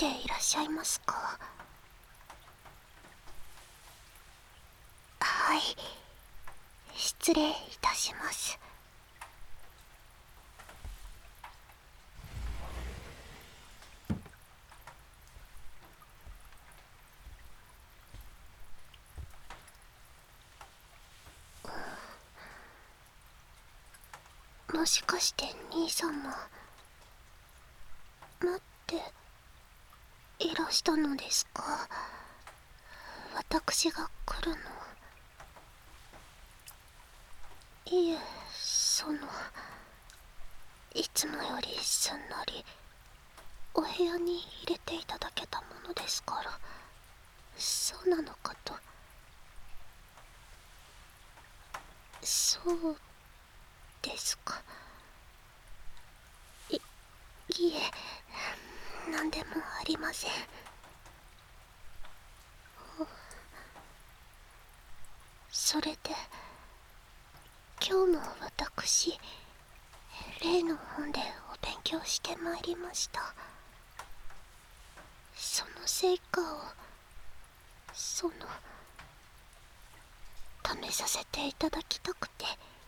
ていらっしゃいますか？はい、失礼いたします。もしかして兄様、待っていらしたのですか？私が来るの。いえ、いつもよりすんなりお部屋に入れていただけたものですから。そうなのかと。そうですか。いえ、何でもありません。それで今日も私、例の本でお勉強してまいりました。その成果を試させていただきたくて。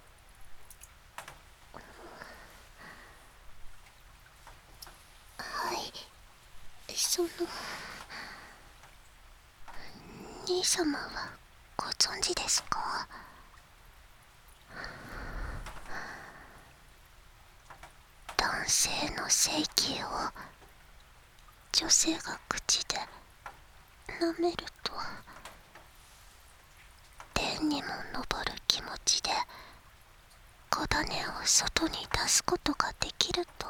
はい、兄様はご存知ですか？男性の性器を女性が口で舐めると、天にも昇る気持ちで子種を外に出すことができると。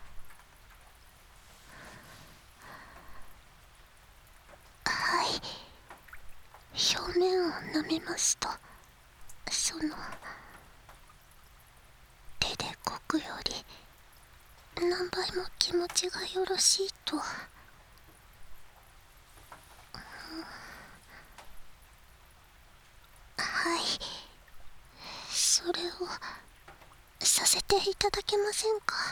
はい、表面を舐めますと、手でこくより何倍も気持ちがよろしいと。はい、それをさせていただけませんか？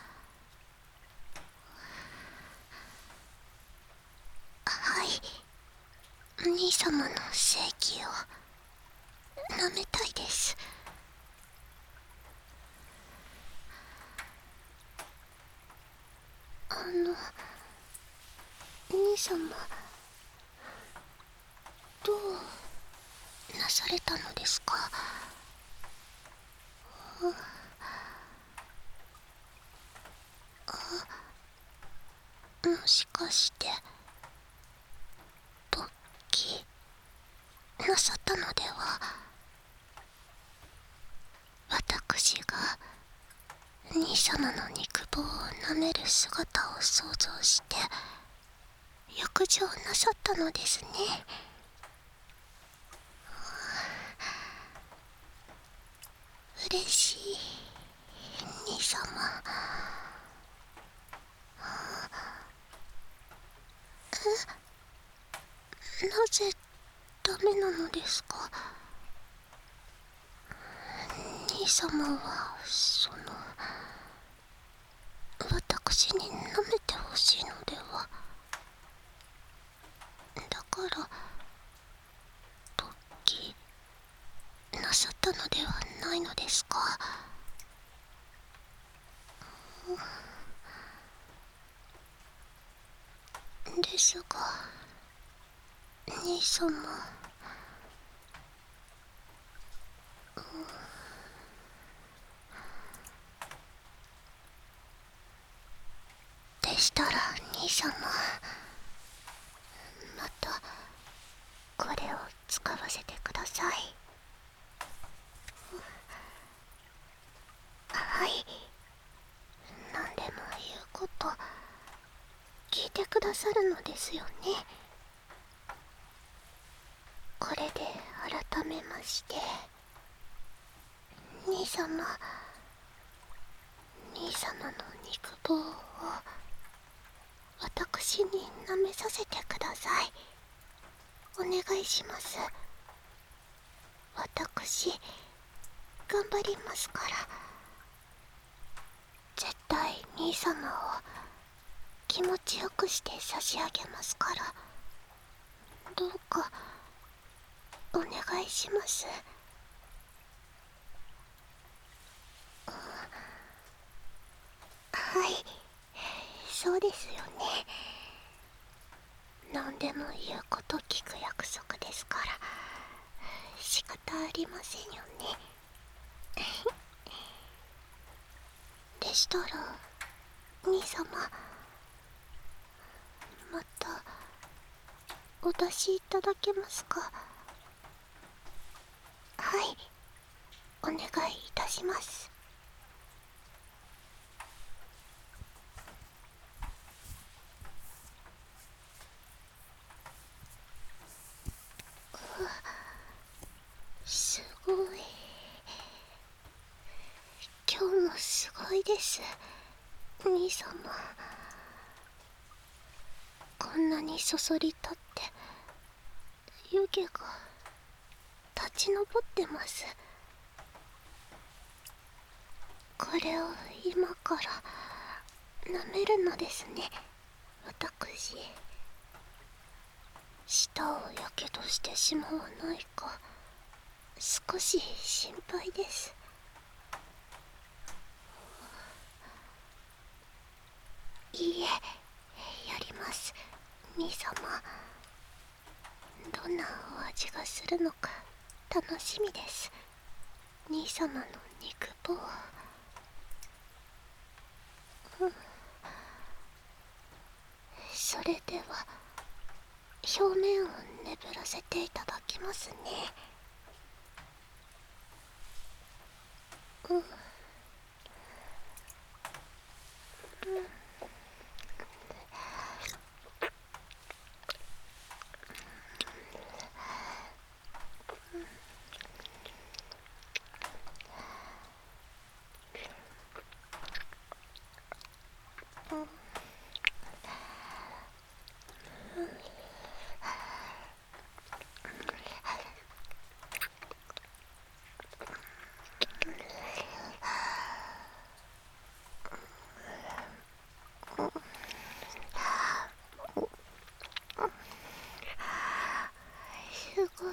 はい、兄様の性器を舐めたいです。兄様、どうなされたのですか？もしかして勃起なさったのでは？私が兄様の肉棒を舐める姿を想像して浴場なさったのですね。嬉しい、兄様。なぜダメなのですか？兄様は私に舐めてほしいのでは？だから勃起なさったのではないのですか？ですが兄様、でしたら兄様、またこれを使わせてください。はい、何でも言うこと聞いてくださるのですよね。これで改めまして、兄様の肉棒を私に舐めさせてください。お願いします。私頑張りますから。絶対兄様を気持ちよくして差し上げますから、どうかお願いします。はい、そうですよね。何でも言うこと聞く約束ですから仕方ありませんよね。でしたら兄様、またお出しいただけますか？はい、お願いいたします。すごい、今日もすごいです、兄様。こんなにそそり立って湯気が立ち上ってます。これを今から舐めるのですね。私、舌をやけどしてしまわないか少し心配です。いいえ、やります、兄様。どんなお味がするのか楽しみです。兄様の肉棒、それでは表面をねぶらせていただきますね。すごい、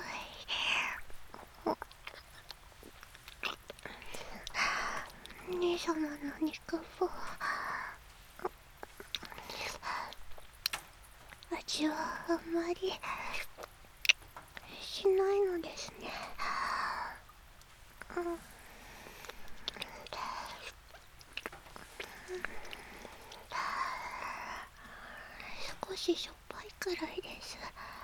兄様の肉棒、味はあんまりしないのですね。少ししょっぱいくらいです。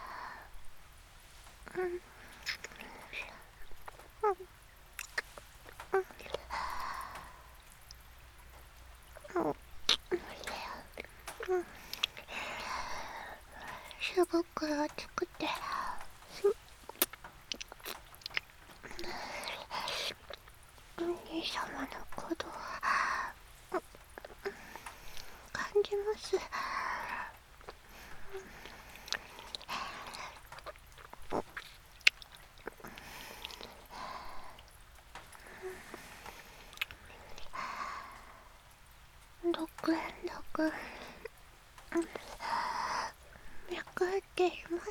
すごく熱くて兄様のことを感じます。ドクンドクン、脈打っています。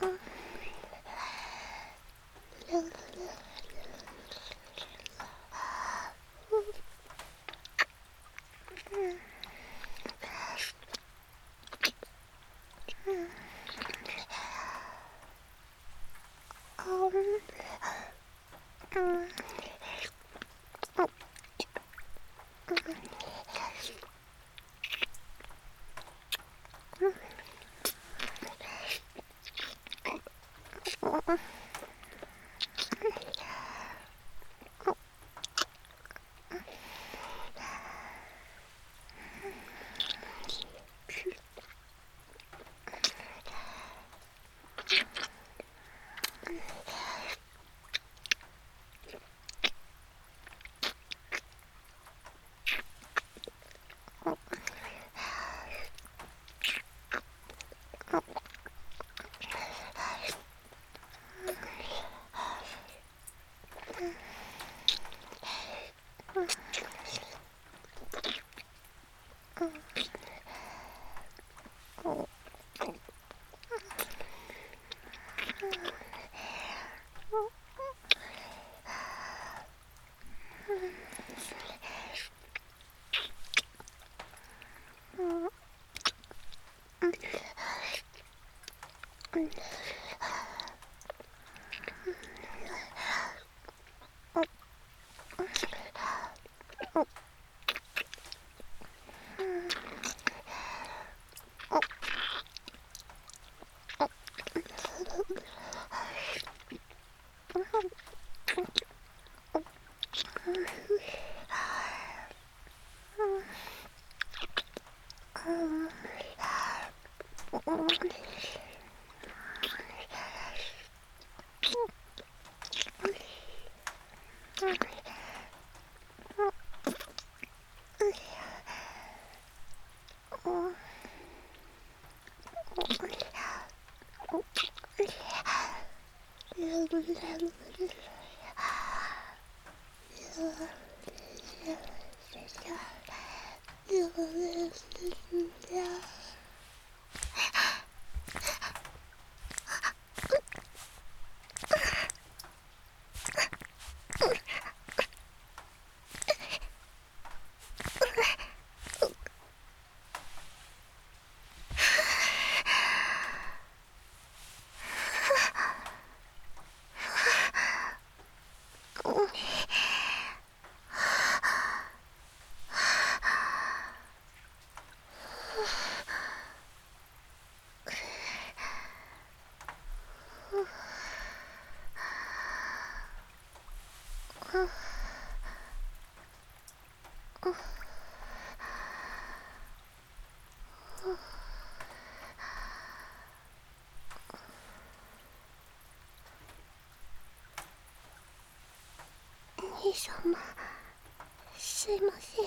兄様、すいません。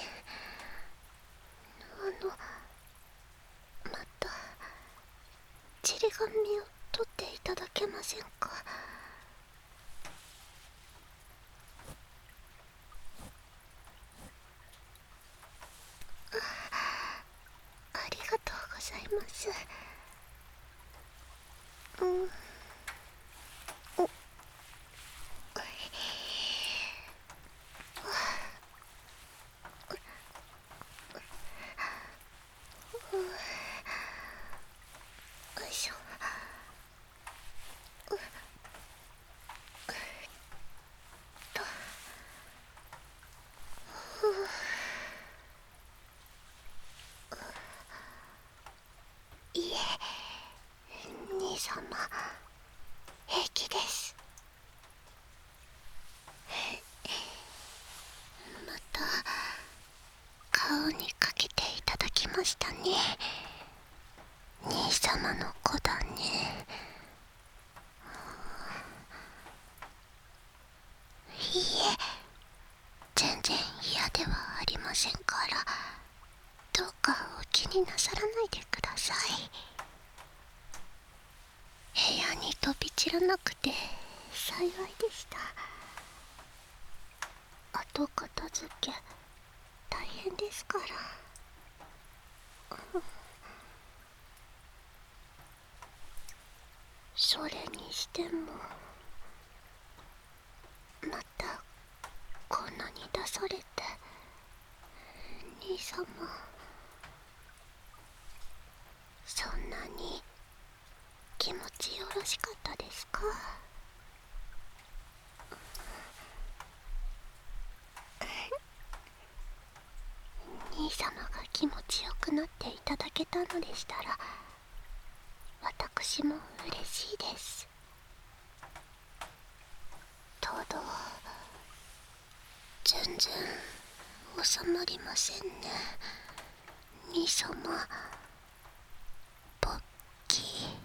またちり紙を取っていただけませんか？ありがとうございます。よいしょ。いえ、兄様、平気です。また顔にかけていただきましたね。兄様の子だね。いいえ、全然嫌ではありませんから、どうかお気になさらないでください。部屋に飛び散らなくて幸いでした。後片付け大変ですから。 それにしてもまたこんなに出されて、兄様そんなに気持ちよろしかったですか？兄様が気持ちよくなっていただけたのでしたら、私も嬉しいです。とど全然収まりませんね、兄様。ポッキ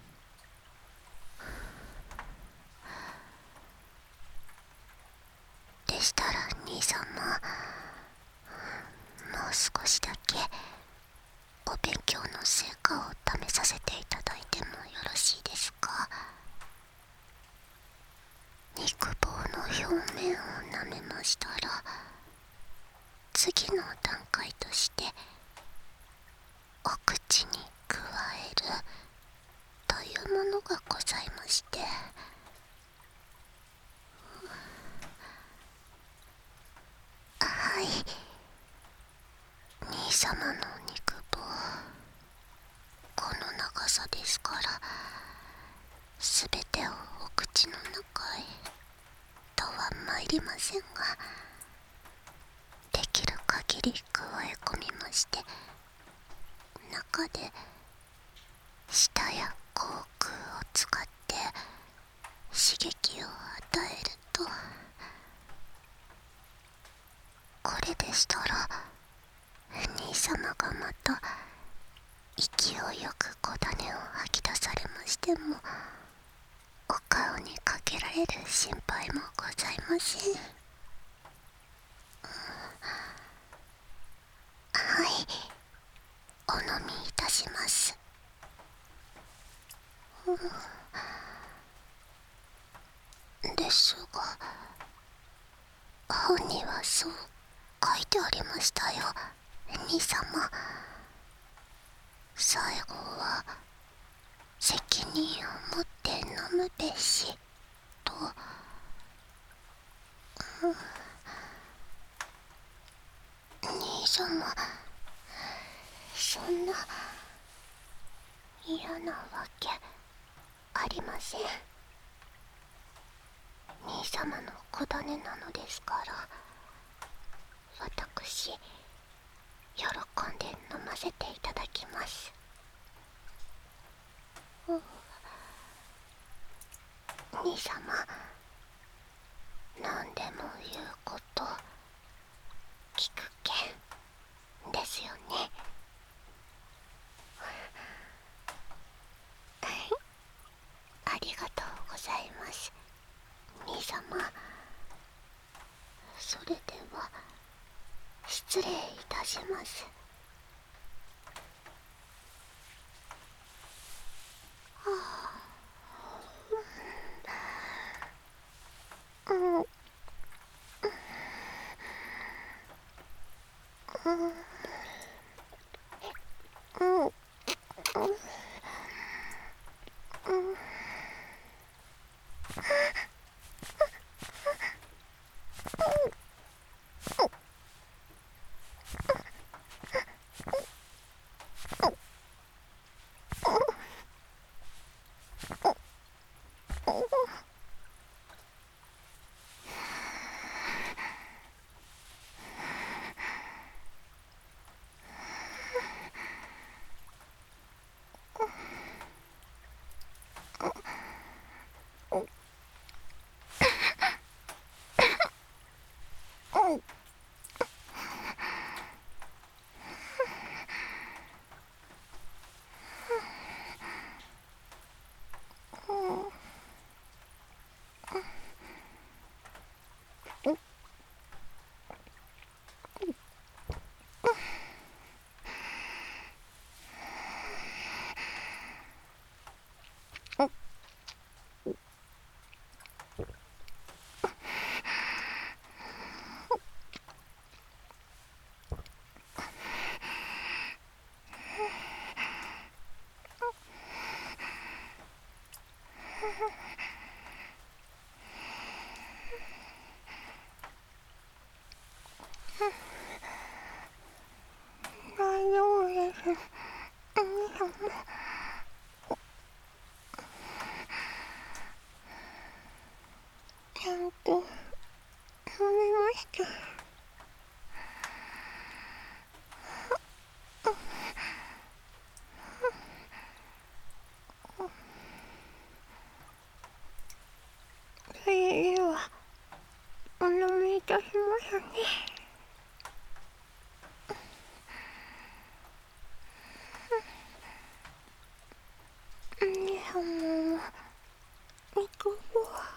ーでしたら、兄様もう少しだけお勉強の成果を試させていただいてもよろしいですか？肉棒の表面を舐めましたら、次の段階としてお口に加えるというものがございまして、はい、兄様の肉棒この長さですから、すべてをお口の中へとは参りませんが、できる限り加え込みまして、中で舌や口腔を使って刺激を与えると、これでしたら兄様がまた勢いよく小種を吐き出されましても、お顔にかけられる心配もございません。はい、お飲みいたします。ですが、本にはそう書いてありましたよ、兄様。最後は責任を持って飲むべしと。兄様、そんな嫌なわけありません。兄様の子種なのですから、私喜んで飲ませていただきます。兄様、何でも言うこと聞くけんですよね。ありがとうございます、兄様。それでは失礼いたします。 ちゃんと飲みました。それではお飲みいたしますね。兄様もいかが。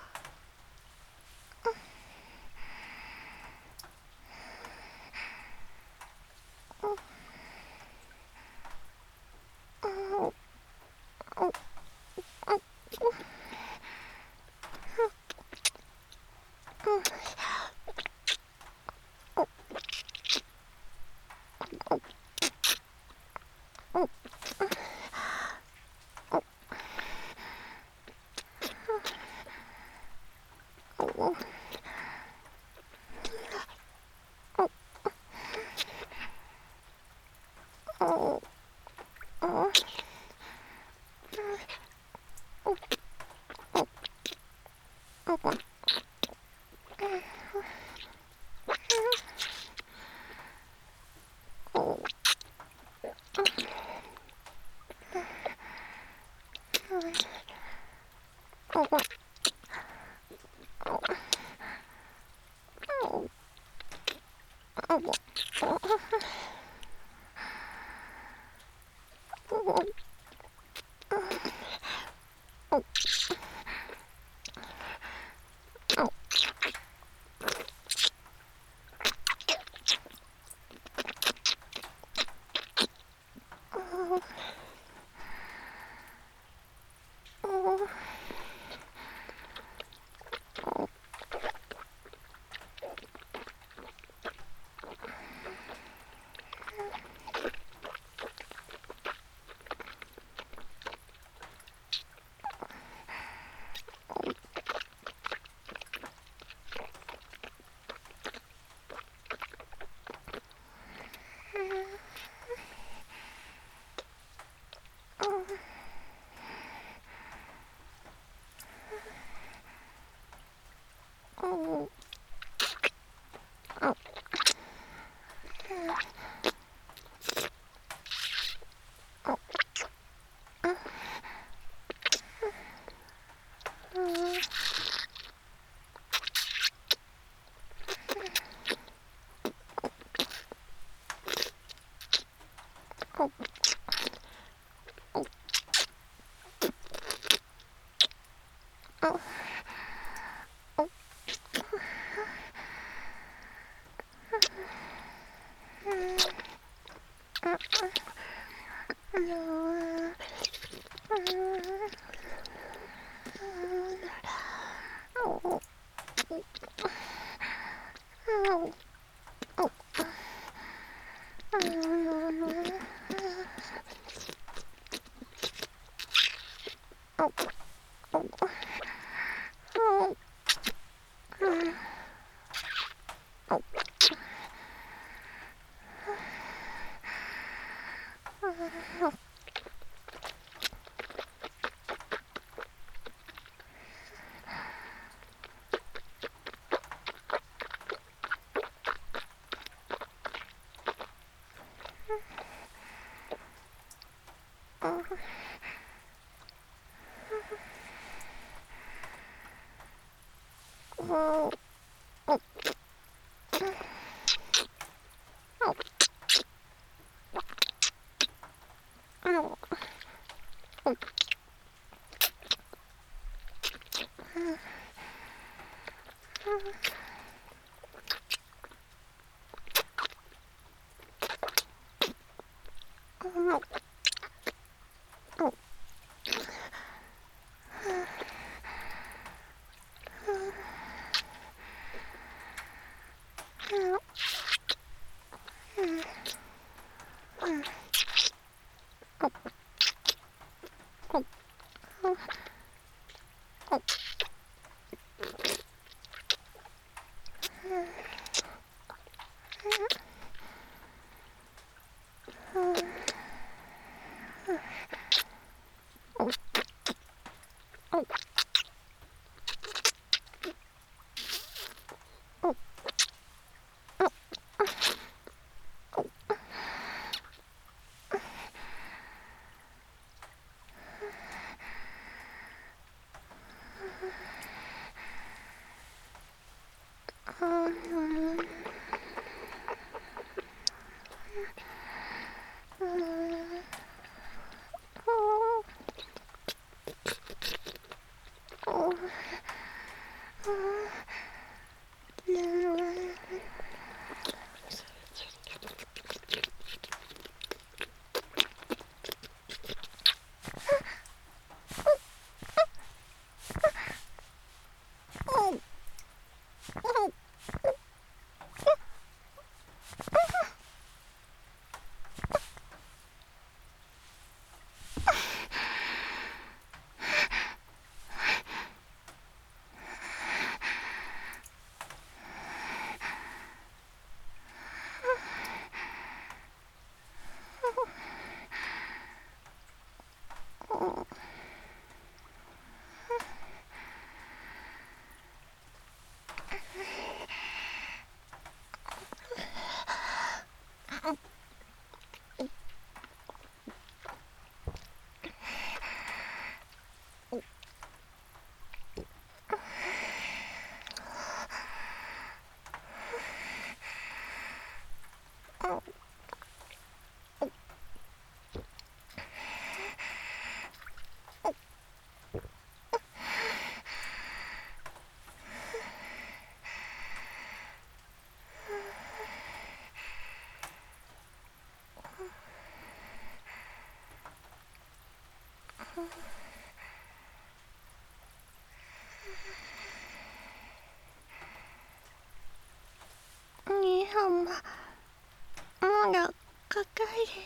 抱える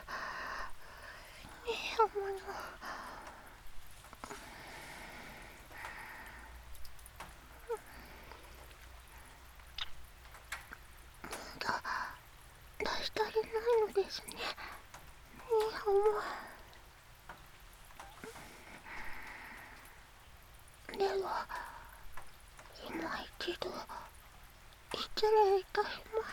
山のまだ出し足りないのですね。では今一度失礼いたします。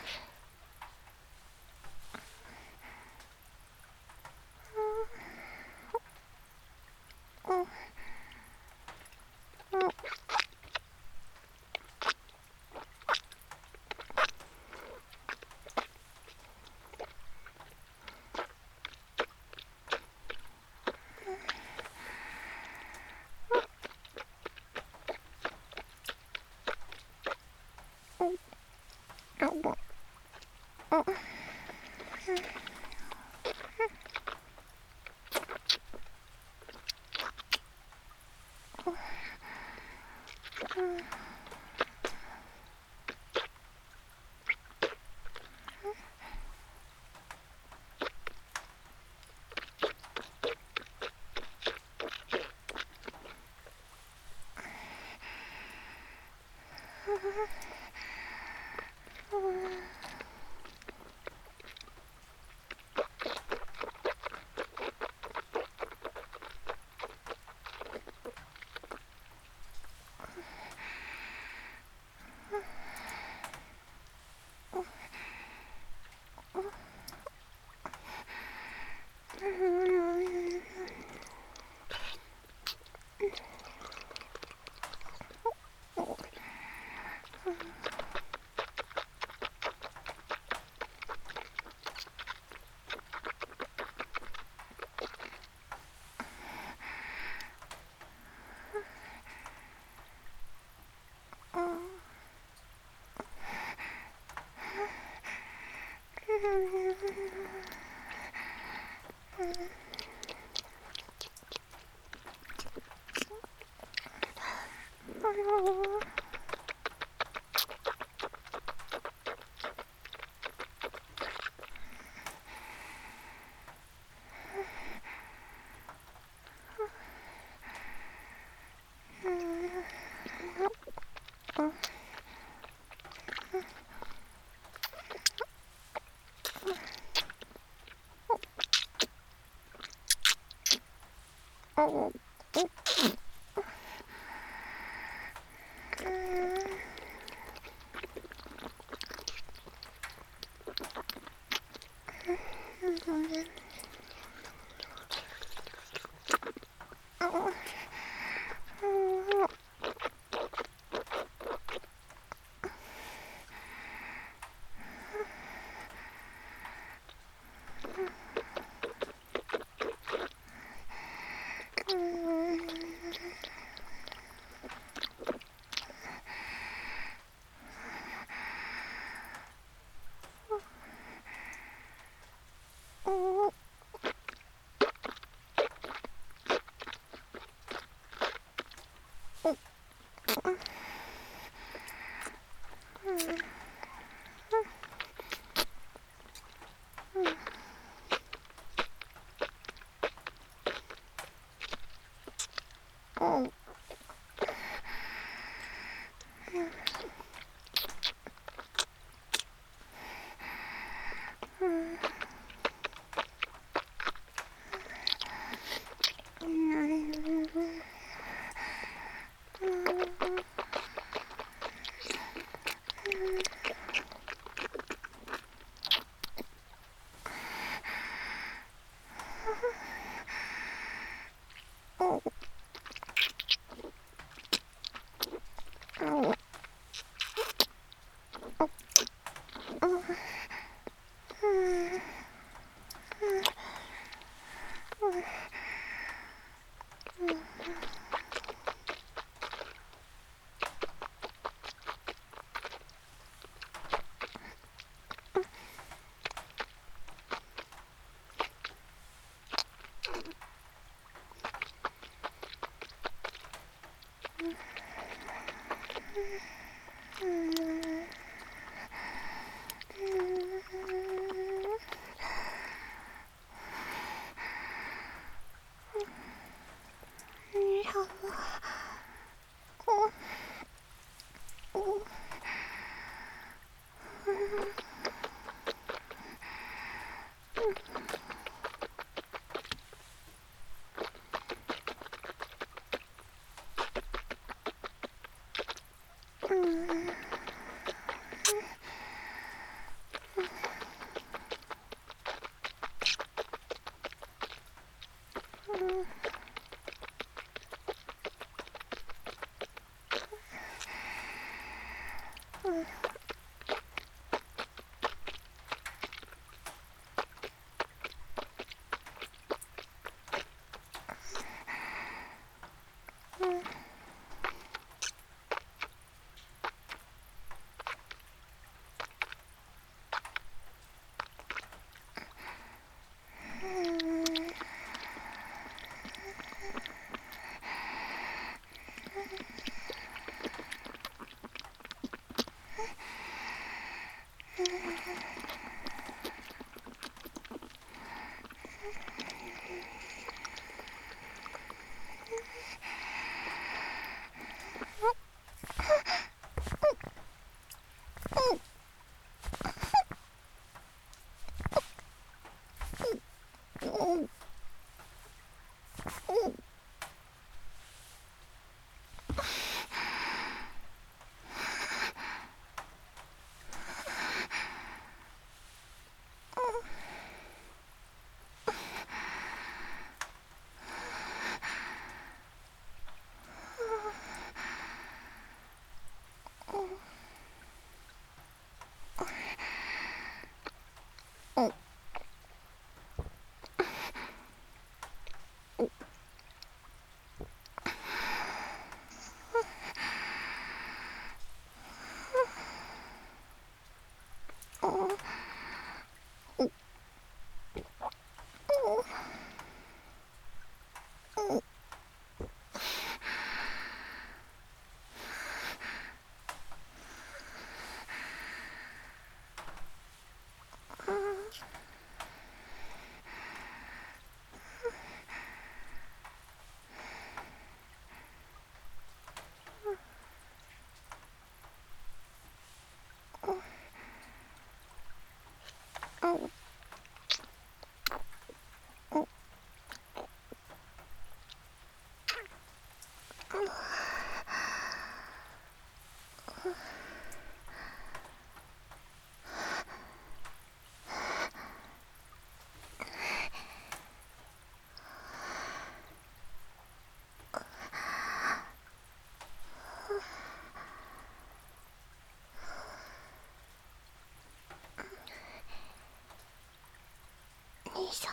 兄様、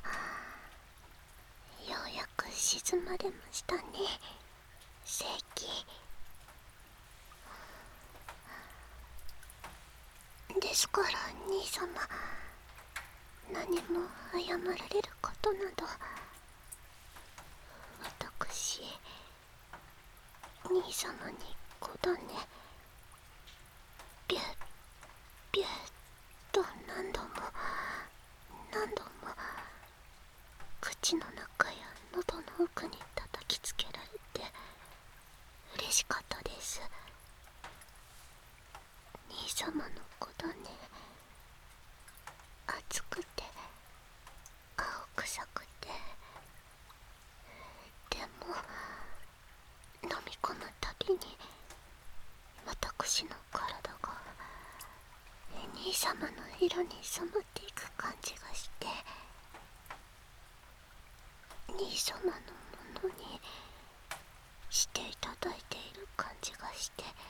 ようやく沈まれましたね。正気ですから兄様、何も謝られることなど。私、兄様にこだねビュッビュッと何度も口の中や喉の奥に叩きつけられて嬉しかったです。兄様のこだね、熱くて青臭くて、でも飲み込むたびに私の体が兄様の色に染まっていく感じがして、兄様のものにしていただいている感じがして、